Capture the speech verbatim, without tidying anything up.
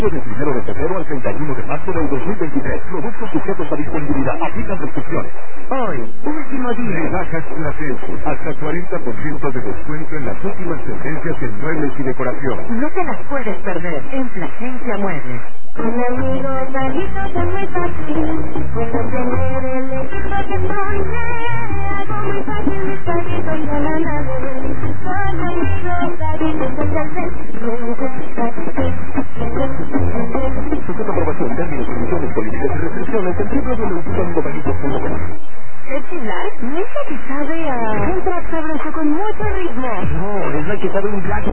Del primero de febrero al treinta y uno de marzo del dos mil veintitrés. Productos sujetos a disponibilidad. Aplican restricciones. Hoy, último día. Rebajas Plasencia. Hasta cuarenta por ciento de descuento en las últimas tendencias en muebles y decoración. No te las puedes perder en Plasencia Muebles. Con amigos, amigos es muy fácil. Puedo tener el equipo que soñé. Algo muy fácil, mis palitos y la nada. Con amigos, amigos es Sujeto a aprobación, términos, condiciones, políticas y restricciones en w w w punto amigos punto com. Pepsi Light no es la que sabe a... un track sabroso con mucho ritmo. No, es la que sabe un black.